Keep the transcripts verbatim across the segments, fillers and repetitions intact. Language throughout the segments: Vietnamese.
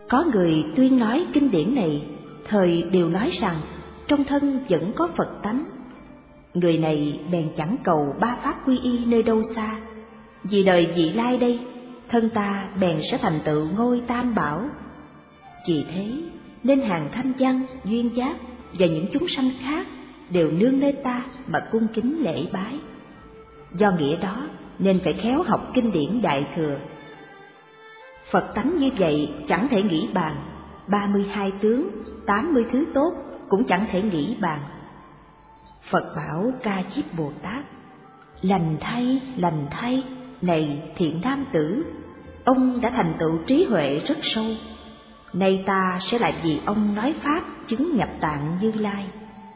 Có người tuyên nói kinh điển này, thời đều nói rằng trong thân vẫn có Phật tánh. Người này bèn chẳng cầu ba pháp quy y nơi đâu xa, vì đời vị lai đây, thân ta bèn sẽ thành tựu ngôi tam bảo. Vì thế nên hàng thanh văn, duyên giác và những chúng sanh khác đều nương nơi ta mà cung kính lễ bái. Do nghĩa đó nên phải khéo học kinh điển Đại Thừa. Phật tánh như vậy chẳng thể nghĩ bàn, ba mươi hai tướng, tám mươi thứ tốt cũng chẳng thể nghĩ bàn. Phật bảo Ca Diếp Bồ Tát: lành thay, lành thay, này thiện nam tử, ông đã thành tựu trí huệ rất sâu. Nay ta sẽ lại vì ông nói pháp chứng nhập tạng Như Lai.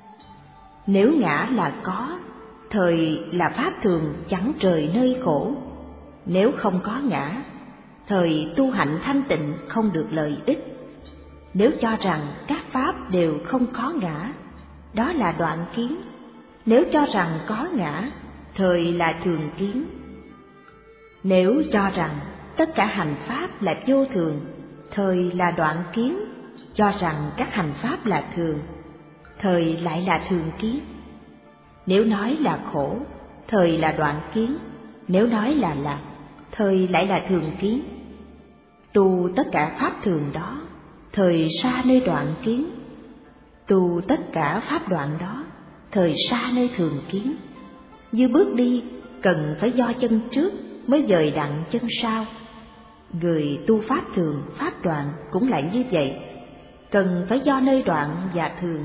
Nếu ngã là có, thời là pháp thường chẳng trời nơi khổ. Nếu không có ngã, thời tu hạnh thanh tịnh không được lợi ích. Nếu cho rằng các pháp đều không có ngã, đó là đoạn kiến. Nếu cho rằng có ngã, thời là thường kiến. Nếu cho rằng tất cả hành pháp là vô thường, thời là đoạn kiến. Cho rằng các hành pháp là thường, thời lại là thường kiến. Nếu nói là khổ, thời là đoạn kiến. Nếu nói là lạc, thời lại là thường kiến. Tu tất cả pháp thường đó, thời xa nơi đoạn kiến. Tu tất cả pháp đoạn đó, thời xa nơi thường kiến. Như bước đi cần phải do chân trước mới dời đặng chân sau. Người tu pháp thường, pháp đoạn cũng lại như vậy, cần phải do nơi đoạn và thường.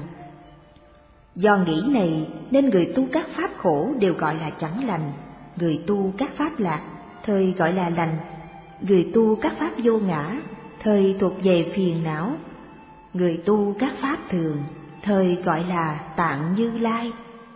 Do nghĩ này nên người tu các pháp khổ đều gọi là chẳng lành, người tu các pháp lạc thời gọi là lành. Người tu các pháp vô ngã thời thuộc về phiền não. Người tu các pháp thường thời gọi là tạng Như Lai.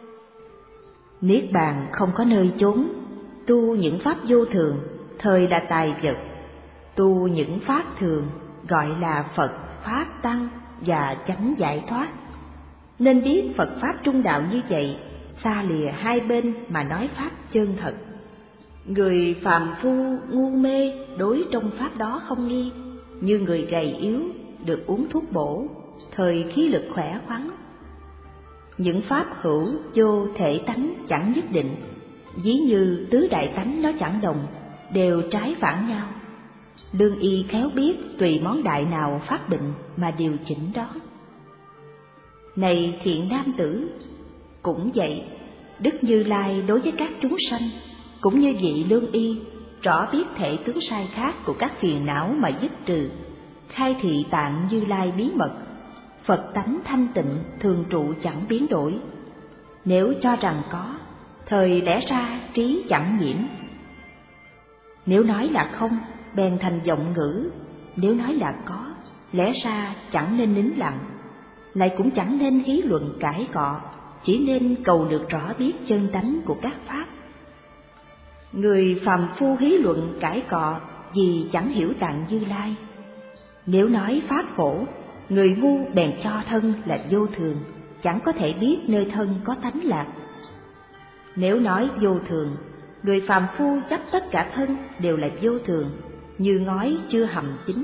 Niết bàn không có nơi chốn, tu những pháp vô thường thời là tài vật. Tu những pháp thường gọi là Phật, Pháp, Tăng và chánh giải thoát. Nên biết Phật Pháp trung đạo như vậy, xa lìa hai bên mà nói Pháp chân thật. Người phàm phu ngu mê đối trong Pháp đó không nghi, như người gầy yếu được uống thuốc bổ, thời khí lực khỏe khoắn. Những Pháp hữu vô thể tánh chẳng nhất định, ví như tứ đại tánh nó chẳng đồng, đều trái phản nhau. Lương y khéo biết tùy món đại nào phát bệnh mà điều chỉnh đó. Này thiện nam tử, cũng vậy, Đức Như Lai đối với các chúng sanh cũng như vị lương y, rõ biết thể tướng sai khác của các phiền não mà dứt trừ, khai thị tạng Như Lai bí mật. Phật tánh thanh tịnh thường trụ chẳng biến đổi. Nếu cho rằng có, thời lẽ ra trí chẳng nhiễm. Nếu nói là không, bèn thành vọng ngữ. Nếu nói là có, lẽ ra chẳng nên nín lặng, lại cũng chẳng nên hí luận cãi cọ, chỉ nên cầu được rõ biết chân tánh của các pháp. Người phàm phu hí luận cãi cọ vì chẳng hiểu tạng Như Lai. Nếu nói pháp khổ, người ngu bèn cho thân là vô thường, chẳng có thể biết nơi thân có tánh lạc. Nếu nói vô thường, người phàm phu chấp tất cả thân đều là vô thường, như ngói chưa hầm chín.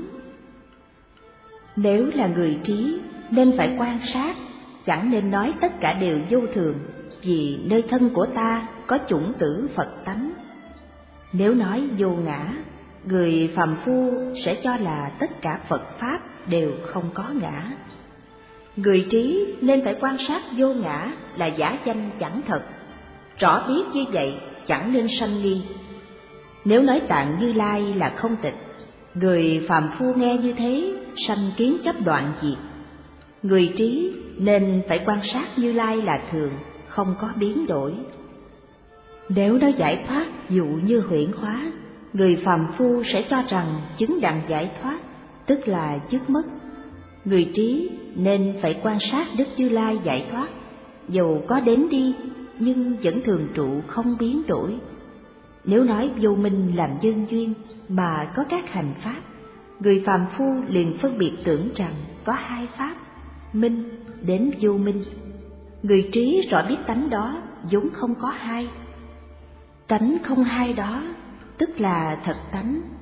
Nếu là người trí nên phải quan sát, chẳng nên nói tất cả đều vô thường, vì nơi thân của ta có chủng tử Phật tánh. Nếu nói vô ngã, người phàm phu sẽ cho là tất cả Phật Pháp đều không có ngã. Người trí nên phải quan sát vô ngã là giả danh chẳng thật, rõ biết như vậy chẳng nên sanh nghi. Nếu nói tạng Như Lai là không tịch, người phàm phu nghe như thế sanh kiến chấp đoạn diệt. Người trí nên phải quan sát Như Lai là thường, không có biến đổi. Nếu nói giải thoát dụ như huyễn hóa, người phàm phu sẽ cho rằng chứng đặng giải thoát, tức là dứt mất. Người trí nên phải quan sát Đức Như Lai giải thoát, dù có đến đi nhưng vẫn thường trụ không biến đổi. Nếu nói vô minh làm nhân duyên mà có các hành pháp, người phàm phu liền phân biệt tưởng rằng có hai pháp, minh đến vô minh. Người trí rõ biết tánh đó vốn không có hai. Tánh không hai đó tức là thật tánh,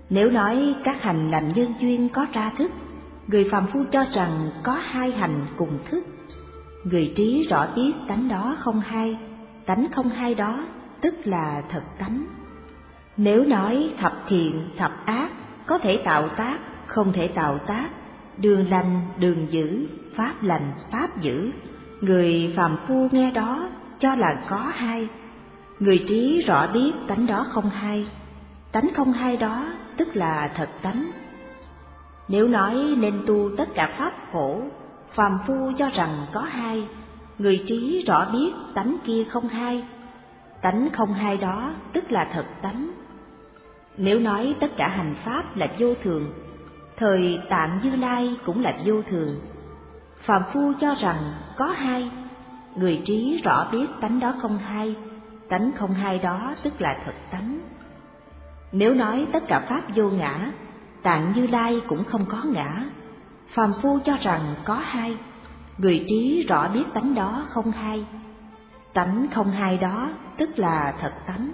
Nếu nói các hành làm nhân duyên có ra thức, người phàm phu cho rằng có hai hành cùng thức. Người trí rõ biết tánh đó không hai, tánh không hai đó tức là thật tánh. Nếu nói thập thiện, thập ác có thể tạo tác, không thể tạo tác, đường lành, đường dữ, pháp lành, pháp dữ, người phàm phu nghe đó cho là có hai. Người trí rõ biết tánh đó không hai, tánh không hai đó tức là thật tánh. Nếu nói nên tu tất cả pháp khổ, phàm phu cho rằng có hai, người trí rõ biết tánh kia không hai, tánh không hai đó tức là thật tánh. Nếu nói tất cả hành pháp là vô thường, thời Tạng Như Lai cũng là vô thường, phàm phu cho rằng có hai, người trí rõ biết tánh đó không hai, tánh không hai đó tức là thật tánh. Nếu nói tất cả pháp vô ngã, Tạng Như Lai cũng không có ngã, phàm phu cho rằng có hai, người trí rõ biết tánh đó không hai, tánh không hai đó tức là thật tánh.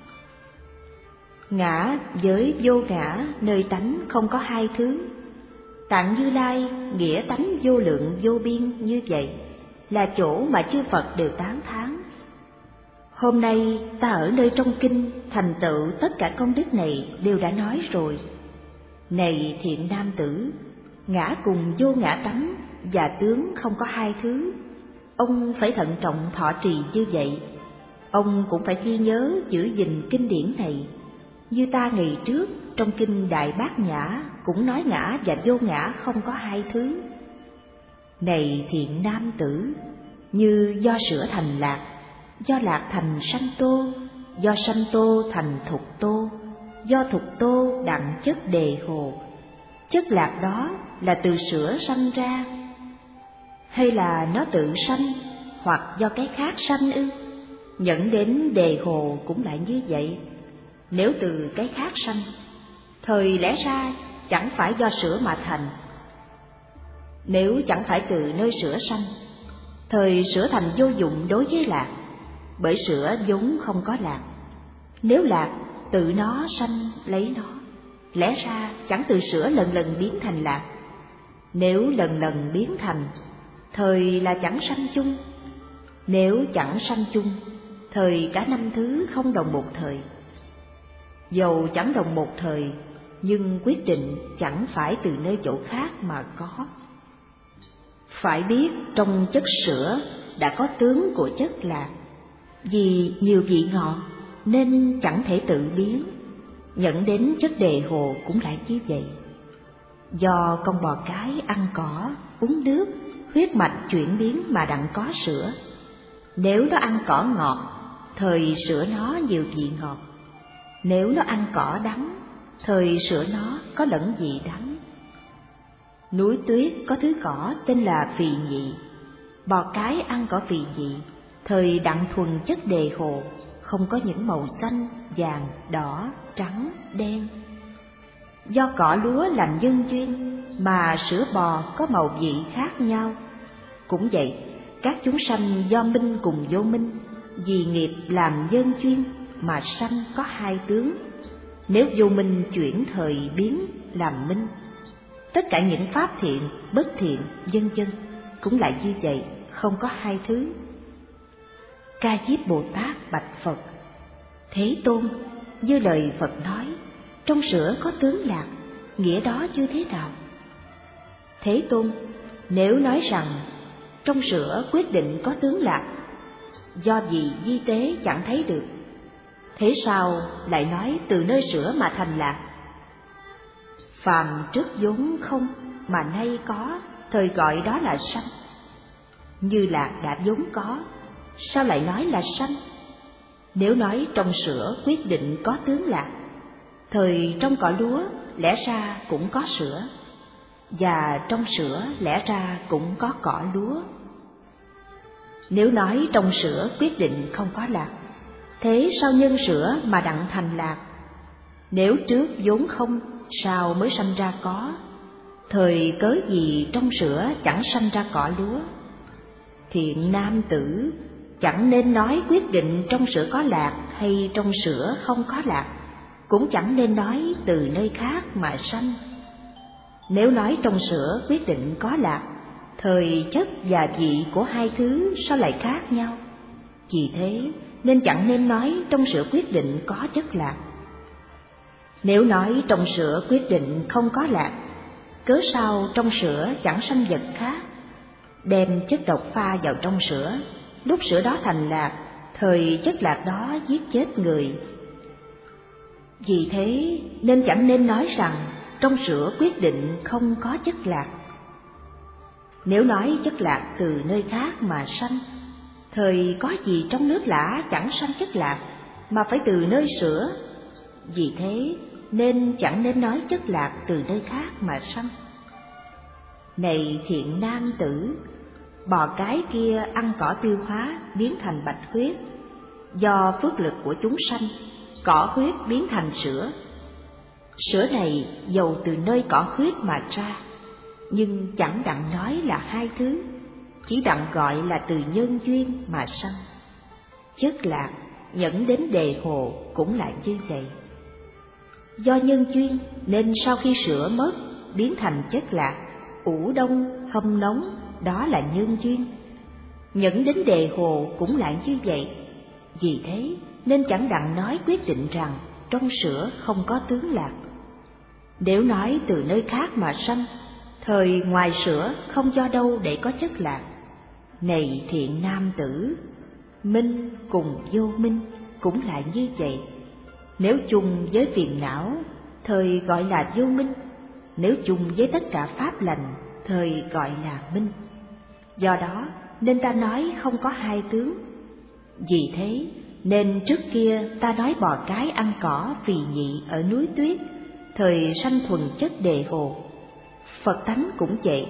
Ngã với vô ngã nơi tánh không có hai thứ. Tạng Như Lai nghĩa tánh vô lượng vô biên như vậy, là chỗ mà chư Phật đều tán thán. Hôm nay ta ở nơi trong kinh thành tựu tất cả công đức này đều đã nói rồi. Này thiện nam tử, ngã cùng vô ngã tánh và tướng không có hai thứ. Ông phải thận trọng thọ trì như vậy. Ông cũng phải ghi nhớ giữ gìn kinh điển này. Như ta ngày trước trong kinh Đại Bát Nhã cũng nói ngã và vô ngã không có hai thứ. Này thiện nam tử, như do sữa thành lạc, do lạc thành sanh tô, do sanh tô thành thục tô, do thục tô đặng chất đề hồ. Chất lạc đó là từ sữa sanh ra, hay là nó tự sanh, hoặc do cái khác sanh ư? Dẫn đến đề hồ cũng lại như vậy. Nếu từ cái khác sanh, thời lẽ ra chẳng phải do sữa mà thành. Nếu chẳng phải từ nơi sữa sanh, thời sữa thành vô dụng đối với lạc, bởi sữa vốn không có lạc. Nếu lạc tự nó sanh lấy nó, lẽ ra chẳng từ sữa lần lần biến thành lạc. Nếu lần lần biến thành, thời là chẳng sanh chung. Nếu chẳng sanh chung, thời cả năm thứ không đồng một thời. Dầu chẳng đồng một thời, nhưng quyết định chẳng phải từ nơi chỗ khác mà có. Phải biết trong chất sữa đã có tướng của chất lạc. Vì nhiều vị ngọt nên chẳng thể tự biến, dẫn đến chất đề hồ cũng lại như vậy. Do con bò cái ăn cỏ, uống nước, huyết mạch chuyển biến mà đặng có sữa. Nếu nó ăn cỏ ngọt, thời sữa nó nhiều vị ngọt. Nếu nó ăn cỏ đắng, thời sữa nó có lẫn vị đắng. Núi tuyết có thứ cỏ tên là phì nhị. Bò cái ăn cỏ phì nhị, thời đặng thuần chất đề hồ, không có những màu xanh, vàng, đỏ, trắng, đen. Do cỏ lúa làm nhân duyên mà sữa bò có màu vị khác nhau. Cũng vậy, các chúng sanh do minh cùng vô minh, vì nghiệp làm nhân duyên mà sanh có hai tướng. Nếu vô minh chuyển thời biến làm minh, tất cả những pháp thiện, bất thiện, vân vân cũng lại như vậy, không có hai thứ. Ca Diếp Bồ Tát bạch Phật: Thế Tôn, như lời Phật nói, trong sữa có tướng lạc, nghĩa đó như thế nào? Thế Tôn, nếu nói rằng trong sữa quyết định có tướng lạc, do vì di tế chẳng thấy được, thế sao lại nói từ nơi sữa mà thành lạc? Phàm trước vốn không mà nay có, thời gọi đó là sanh. Như lạc đã vốn có, sao lại nói là sanh? Nếu nói trong sữa quyết định có tướng lạc, thời trong cỏ lúa lẽ ra cũng có sữa, và trong sữa lẽ ra cũng có cỏ lúa. Nếu nói trong sữa quyết định không có lạc, thế sao nhân sữa mà đặng thành lạc? Nếu trước vốn không, sao mới sanh ra có? Thời cớ gì trong sữa chẳng sanh ra cỏ lúa? Thiện nam tử, chẳng nên nói quyết định trong sữa có lạc hay trong sữa không có lạc. cũng chẳng nên nói từ nơi khác mà sanh. Nếu nói trong sữa quyết định có lạc, thời chất và vị của hai thứ sao lại khác nhau? Vì thế nên chẳng nên nói trong sữa quyết định có chất lạc. Nếu nói trong sữa quyết định không có lạc, cớ sao trong sữa chẳng sanh vật khác? Đem chất độc pha vào trong sữa, lúc sữa đó thành lạc, thời chất lạc đó giết chết người. Vì thế nên chẳng nên nói rằng trong sữa quyết định không có chất lạc. Nếu nói chất lạc từ nơi khác mà sanh, thời có gì trong nước lã chẳng sanh chất lạc, mà phải từ nơi sữa. Vì thế nên chẳng nên nói chất lạc từ nơi khác mà sanh. Này thiện nam tử, bò cái kia ăn cỏ tiêu hóa biến thành bạch huyết, do phước lực của chúng sanh, cỏ huyết biến thành sữa. Sữa này dầu từ nơi cỏ huyết mà ra, nhưng chẳng đặng nói là hai thứ, chỉ đặng gọi là từ nhân duyên mà sanh. Chất lạc dẫn đến đề hồ cũng lại như vậy. Do nhân duyên nên sau khi sữa mất biến thành chất lạc, ủ đông, hâm nóng, đó là nhân duyên. Dẫn đến đề hồ cũng lại như vậy. Vì thế nên chẳng đặng nói quyết định rằng trong sữa không có tướng lạc. Nếu nói từ nơi khác mà sanh, thời ngoài sữa không do đâu để có chất lạc. Này thiện nam tử, minh cùng vô minh cũng lại như vậy. Nếu chung với phiền não, thời gọi là vô minh. Nếu chung với tất cả pháp lành, thời gọi là minh. Do đó nên ta nói không có hai tướng. Vì thế nên trước kia ta nói bò cái ăn cỏ phì nhị ở núi tuyết, thời sanh thuần chất đề hồ. Phật tánh cũng vậy.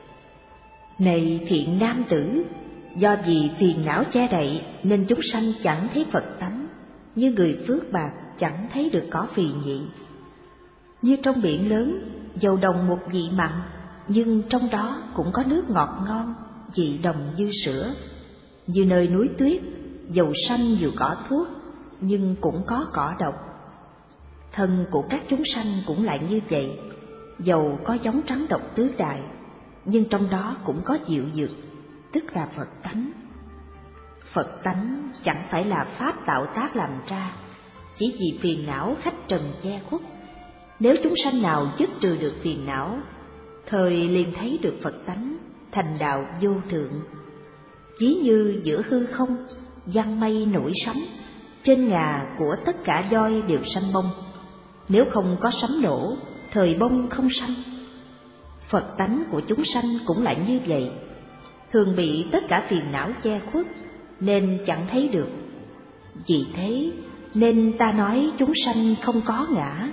Này thiện nam tử, do vì phiền não che đậy nên chúng sanh chẳng thấy Phật tánh, như người phước bạc chẳng thấy được cỏ phì nhị. Như trong biển lớn, dầu đồng một vị mặn, nhưng trong đó cũng có nước ngọt ngon, vị đồng như sữa. Như nơi núi tuyết, dầu xanh dù cỏ thuốc, nhưng cũng có cỏ độc. Thân của các chúng sanh cũng lại như vậy, dầu có giống trắng độc tứ đại, nhưng trong đó cũng có diệu dược, tức là Phật tánh. Phật tánh chẳng phải là pháp tạo tác làm ra, chỉ vì phiền não khách trần che khuất. Nếu chúng sanh nào dứt trừ được phiền não, thời liền thấy được Phật tánh, thành đạo vô thượng. Ví như giữa hư không, giăng mây nổi sấm, trên ngà của tất cả voi đều sanh bông. Nếu không có sấm nổ, thời bông không sanh. Phật tánh của chúng sanh cũng lại như vậy, thường bị tất cả phiền não che khuất, nên chẳng thấy được. Vì thế nên ta nói chúng sanh không có ngã.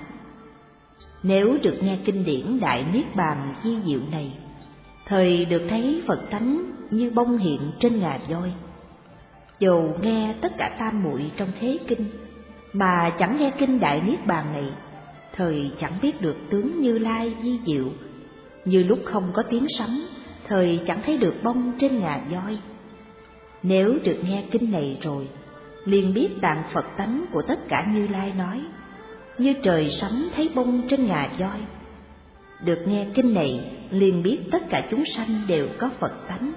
Nếu được nghe kinh điển Đại Niết Bàn di diệu này, thời được thấy Phật tánh như bông hiện trên ngà voi. Dầu nghe tất cả tam muội trong thế kinh, mà chẳng nghe kinh Đại Niết Bàn này, thời chẳng biết được tướng Như Lai di diệu. Như lúc không có tiếng sấm, thời chẳng thấy được bông trên ngà voi. Nếu được nghe kinh này rồi, liền biết tạng Phật tánh của tất cả Như Lai nói, như trời sấm thấy bông trên ngà voi. Được nghe kinh này, liền biết tất cả chúng sanh đều có Phật tánh.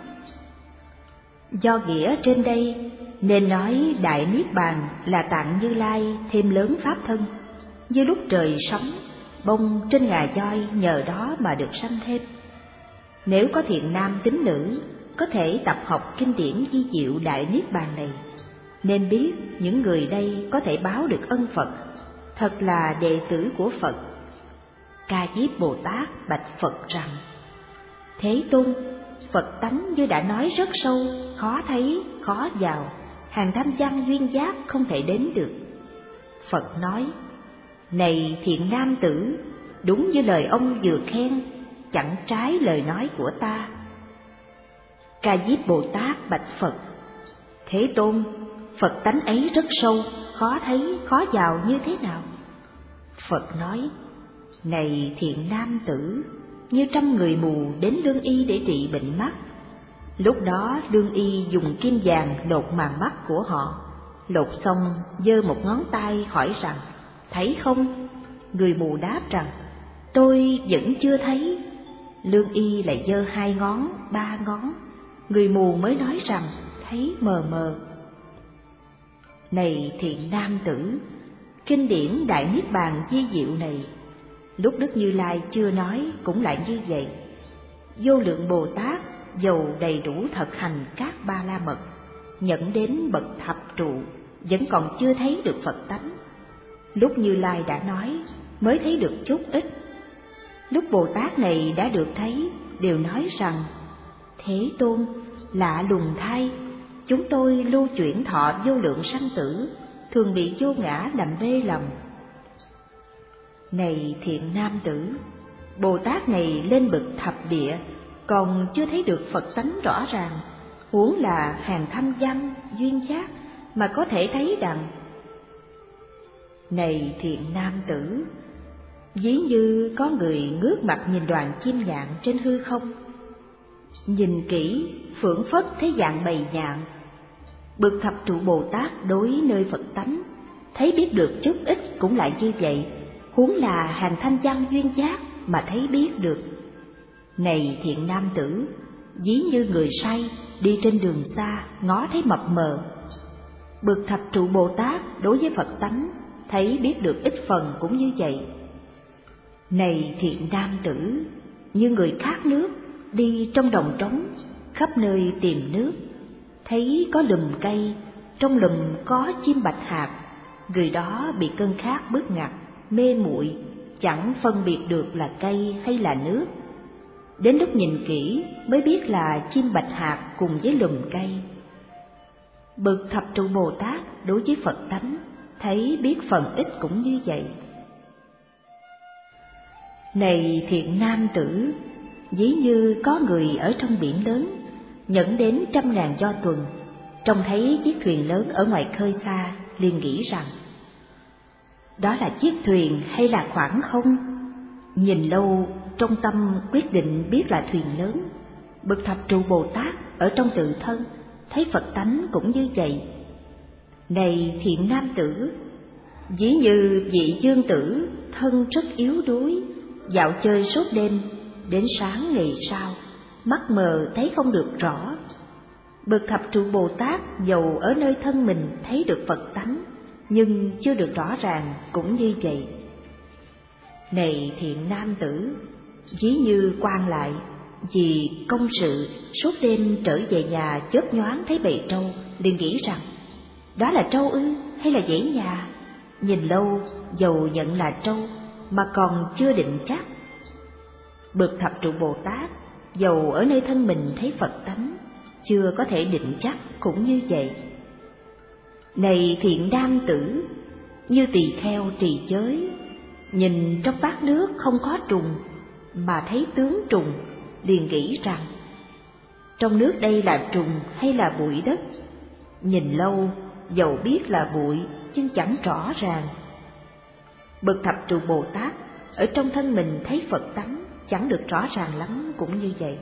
Do nghĩa trên đây, nên nói Đại Niết Bàn là tạng Như Lai thêm lớn pháp thân, như lúc trời sấm, bông trên ngà voi nhờ đó mà được sanh thêm. Nếu có thiện nam tín nữ, có thể tập học kinh điển di diệu Đại Niết Bàn này, nên biết những người đây có thể báo được ân Phật, thật là đệ tử của Phật. Ca Diếp Bồ Tát bạch Phật rằng: Thế Tôn, Phật tánh như đã nói rất sâu, khó thấy, khó vào, hàng tham văn duyên giác không thể đến được. Phật nói: Này thiện nam tử, đúng như lời ông vừa khen, chẳng trái lời nói của ta. Ca Diếp Bồ Tát bạch Phật: Thế Tôn, Phật tánh ấy rất sâu, khó thấy, khó vào như thế nào? Phật nói: Này thiện nam tử, như trăm người mù đến lương y để trị bệnh mắt. Lúc đó lương y dùng kim vàng lột màng mắt của họ, lột xong giơ một ngón tay hỏi rằng: thấy không? Người mù đáp rằng, tôi vẫn chưa thấy. Lương y lại giơ hai ngón, ba ngón. Người mù mới nói rằng, thấy mờ mờ. Này thiện nam tử, kinh điển Đại Niết Bàn vi diệu này, lúc Đức Như Lai chưa nói cũng lại như vậy. Vô lượng Bồ Tát dầu đầy đủ thực hành các ba la mật, nhận đến bậc thập trụ, vẫn còn chưa thấy được Phật tánh. Lúc Như Lai đã nói, mới thấy được chút ít. Lúc Bồ Tát này đã được thấy, đều nói rằng, Thế Tôn, lạ lùng thay, chúng tôi lưu chuyển thọ vô lượng sanh tử, thường bị vô ngã làm mê lầm. Này thiện nam tử, Bồ Tát này lên bậc thập địa, còn chưa thấy được Phật tánh rõ ràng, huống là hàng thanh văn, duyên giác mà có thể thấy đặng. Này thiện nam tử, ví như có người ngước mặt nhìn đoàn chim nhạn trên hư không, nhìn kỹ phưởng phất thấy dạng bầy nhạn. Bậc thập trụ Bồ Tát đối nơi Phật tánh, thấy biết được chút ít cũng lại như vậy, huống là hàng thanh văn duyên giác mà thấy biết được. Này thiện nam tử, ví như người say đi trên đường xa ngó thấy mập mờ. Bậc thập trụ Bồ Tát đối với Phật tánh, thấy biết được ít phần cũng như vậy. Này thiện nam tử, như người khát nước đi trong đồng trống, khắp nơi tìm nước, thấy có lùm cây, trong lùm có chim bạch hạc, người đó bị cơn khát bức ngặt, mê muội, chẳng phân biệt được là cây hay là nước. Đến lúc nhìn kỹ mới biết là chim bạch hạc cùng với lùm cây. Bậc thập trụ Bồ Tát đối với Phật tánh, thấy biết phần ít cũng như vậy. Này thiện nam tử, ví như có người ở trong biển lớn, nhận đến trăm ngàn do tuần, trông thấy chiếc thuyền lớn ở ngoài khơi xa, liền nghĩ rằng, đó là chiếc thuyền hay là khoảng không? Nhìn lâu, trong tâm quyết định biết là thuyền lớn. Bậc thập trụ Bồ Tát ở trong tự thân, thấy Phật tánh cũng như vậy. Này thiện nam tử, ví như vị dương tử, thân rất yếu đuối, dạo chơi suốt đêm, đến sáng ngày sau, mắt mờ thấy không được rõ. Bậc thập trụ Bồ Tát dầu ở nơi thân mình thấy được Phật tánh, nhưng chưa được rõ ràng cũng như vậy. Này thiện nam tử, ví như quan lại vì công sự suốt đêm trở về nhà, chớp nhoáng thấy bầy trâu, liền nghĩ rằng, đó là trâu ư hay là dãy nhà? Nhìn lâu dầu nhận là trâu mà còn chưa định chắc. Bậc thập trụ Bồ Tát dầu ở nơi thân mình thấy Phật tánh, chưa có thể định chắc cũng như vậy. Này thiện nam tử, như tỳ kheo trì giới, nhìn trong bát nước không có trùng, mà thấy tướng trùng, liền nghĩ rằng, trong nước đây là trùng hay là bụi đất? Nhìn lâu dầu biết là bụi, nhưng chẳng rõ ràng. Bậc thập trụ Bồ Tát ở trong thân mình thấy Phật tánh, chẳng được rõ ràng lắm cũng như vậy.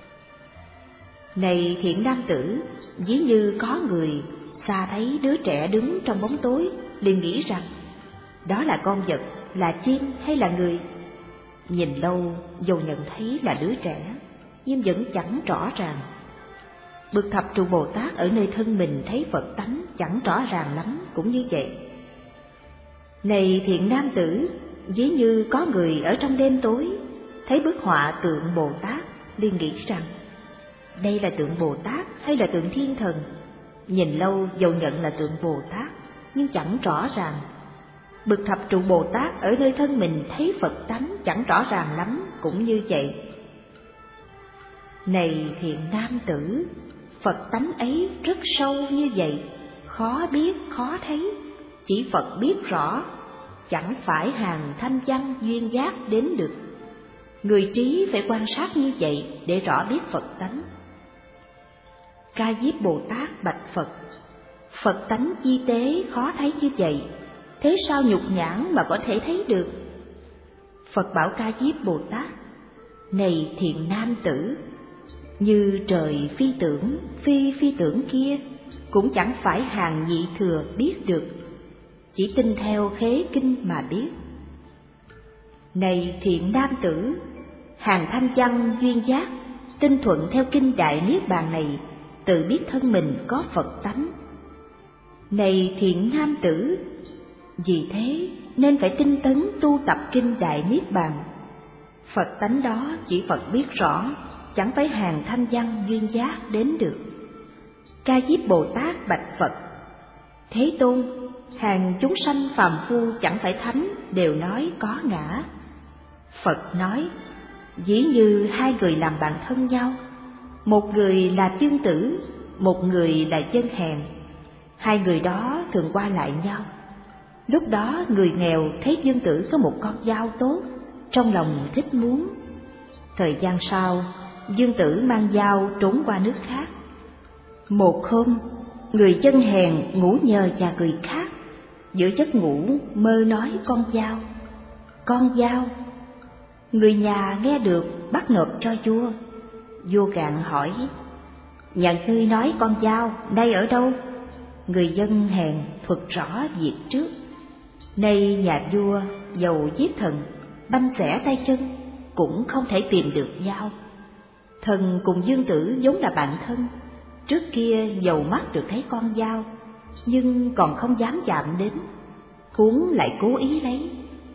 Này thiện nam tử, ví như có người xa thấy đứa trẻ đứng trong bóng tối, liền nghĩ rằng, đó là con vật, là chim hay là người? Nhìn lâu dầu nhận thấy là đứa trẻ, nhưng vẫn chẳng rõ ràng. Bậc thập trụ Bồ Tát ở nơi thân mình thấy Phật tánh, chẳng rõ ràng lắm cũng như vậy. Này thiện nam tử, ví như có người ở trong đêm tối, thấy bức họa tượng Bồ Tát, liền nghĩ rằng, đây là tượng Bồ Tát hay là tượng thiên thần? Nhìn lâu dầu nhận là tượng Bồ Tát, nhưng chẳng rõ ràng. Bậc thập trụ Bồ Tát ở nơi thân mình thấy Phật tánh, chẳng rõ ràng lắm cũng như vậy. Này thiện nam tử, Phật tánh ấy rất sâu như vậy, khó biết khó thấy, chỉ Phật biết rõ, chẳng phải hàng thanh văn duyên giác đến được. Người trí phải quan sát như vậy để rõ biết Phật tánh. Ca Diếp Bồ Tát bạch Phật, Phật tánh chi tế khó thấy như vậy, thế sao nhục nhãn mà có thể thấy được? Phật bảo Ca Diếp Bồ Tát, này thiện nam tử, như trời phi tưởng, phi phi tưởng kia, cũng chẳng phải hàng nhị thừa biết được. chỉ tin theo khế kinh mà biết. Này thiện nam tử, hàng thanh văn duyên giác tin thuận theo kinh Đại Niết Bàn này, tự biết thân mình có Phật tánh. Này thiện nam tử, vì thế nên phải tinh tấn tu tập kinh Đại Niết Bàn. Phật tánh đó chỉ Phật biết rõ, chẳng phải hàng thanh văn duyên giác đến được. Ca Diếp Bồ Tát bạch Phật: Thế Tôn, hàng chúng sanh phàm phu chẳng phải thánh đều nói có ngã. Phật nói: Dĩ như hai người làm bạn thân nhau, một người là chương tử, một người là dân hèn. Hai người đó thường qua lại nhau. Lúc đó người nghèo thấy dương tử có một con dao tốt, trong lòng thích muốn. Thời gian sau, dương tử mang dao trốn qua nước khác. Một hôm, người dân hèn ngủ nhờ nhà người khác, giữa giấc ngủ mơ nói con dao, con dao. Người nhà nghe được bắt nộp cho vua. Vua gạn hỏi: Nhà ngươi nói con dao nay ở đâu? Người dân hèn thuật rõ việc trước. Nay nhà vua dầu giết thần, banh xẻ tay chân, cũng không thể tìm được dao. Thần cùng dương tử vốn là bạn thân, trước kia dầu mắt được thấy con dao, nhưng còn không dám chạm đến, huống lại cố ý lấy.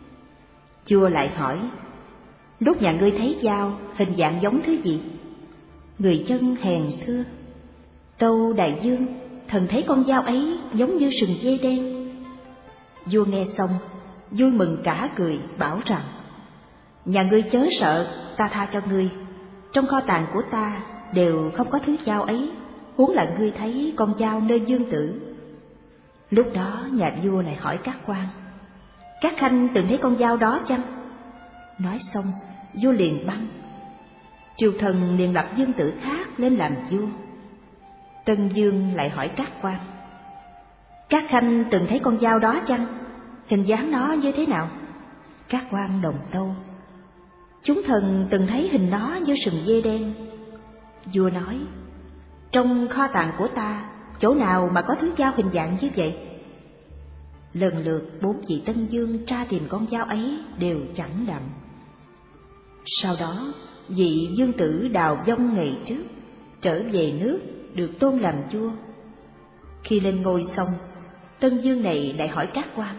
Vua lại hỏi: Lúc nhà ngươi thấy dao, hình dạng giống thứ gì? Người dân hèn thưa: Tâu đại vương, thần thấy con dao ấy giống như sừng dê đen. Vua nghe xong, vui mừng cả cười, bảo rằng: Nhà ngươi chớ sợ, ta tha cho ngươi. Trong kho tàng của ta đều không có thứ dao ấy, huống là ngươi thấy con dao nơi dương tử. Lúc đó nhà vua lại hỏi các quan: Các khanh từng thấy con dao đó chăng? Nói xong, vua liền băng. Triều thần liền lập dương tử khác lên làm vua. Tân Dương lại hỏi các quan: Các khanh từng thấy con dao đó chăng? Hình dáng nó như thế nào? Các quan đồng tâu: Chúng thần từng thấy hình nó như sừng dê đen. Vua nói: Trong kho tàng của ta, chỗ nào mà có thứ dao hình dạng như vậy? Lần lượt bốn vị Tân Dương tra tìm con dao ấy đều chẳng đặng. Sau đó, vị dương tử Đào Vong ngày trước trở về nước, được tôn làm vua. Khi lên ngôi xong, Tân Dương này lại hỏi các quan: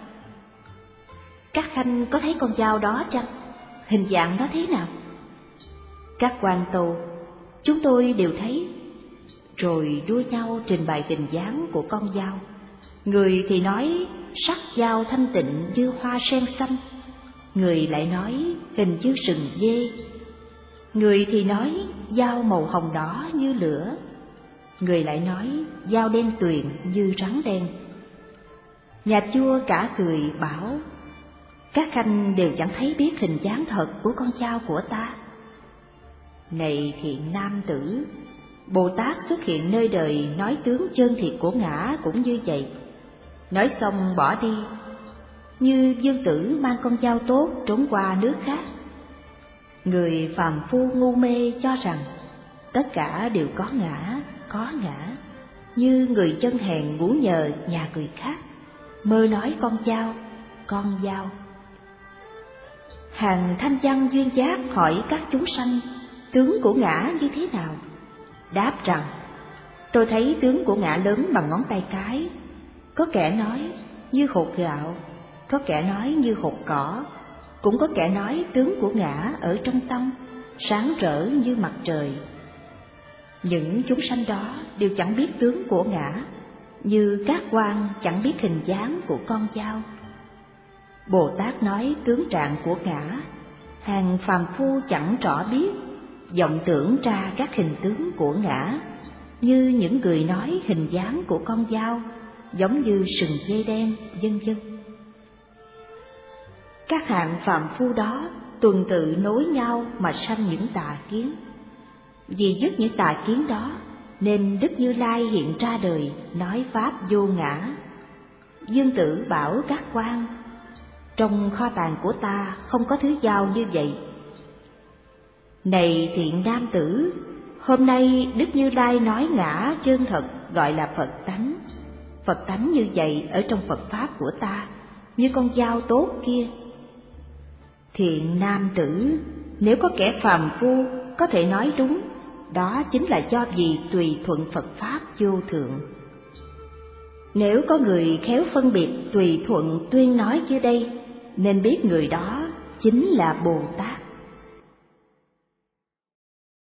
Các khanh có thấy con dao đó chăng? Hình dạng nó thế nào? Các quan tâu: Chúng tôi đều thấy. Rồi đua nhau trình bày hình dáng của con dao. Người thì nói sắc dao thanh tịnh như hoa sen xanh, người lại nói hình như sừng dê. Người thì nói dao màu hồng đỏ như lửa, người lại nói dao đen tuyền như rắn đen. Nhà vua cả cười bảo: Các khanh đều chẳng thấy biết hình dáng thật của con dao của ta. Này thiện nam tử, Bồ Tát xuất hiện nơi đời nói tướng chân thiệt của ngã cũng như vậy. Nói xong bỏ đi, như dương tử mang con dao tốt trốn qua nước khác. Người phàm phu ngu mê cho rằng tất cả đều có ngã, có ngã, như người chân hèn ngủ nhờ nhà người khác, mơ nói con dao, con dao. Hàng thanh văn duyên giác hỏi các chúng sanh tướng của ngã như thế nào? Đáp rằng: Tôi thấy tướng của ngã lớn bằng ngón tay cái. Có kẻ nói như hột gạo, có kẻ nói như hột cỏ, cũng có kẻ nói tướng của ngã ở trong tâm, sáng rỡ như mặt trời. Những chúng sanh đó đều chẳng biết tướng của ngã, như các quan chẳng biết hình dáng của con dao. Bồ Tát nói tướng trạng của ngã, hàng phàm phu chẳng rõ biết, vọng tưởng ra các hình tướng của ngã, như những người nói hình dáng của con dao giống như sừng dê đen, vân vân. Các hạng phàm phu đó tuần tự nối nhau mà sanh những tà kiến. Vì dứt những tà kiến đó nên Đức Như Lai hiện ra đời nói pháp vô ngã. Dương tử bảo các quan: Trong kho tàng của ta không có thứ dao như vậy. Này thiện nam tử, hôm nay Đức Như Lai nói ngã chân thật gọi là Phật tánh. Phật tánh như vậy ở trong Phật Pháp của ta, như con dao tốt kia. Thiện nam tử, nếu có kẻ phàm phu có thể nói đúng, đó chính là do vì tùy thuận Phật Pháp vô thượng. Nếu có người khéo phân biệt tùy thuận tuyên nói dưới đây, nên biết người đó chính là Bồ Tát.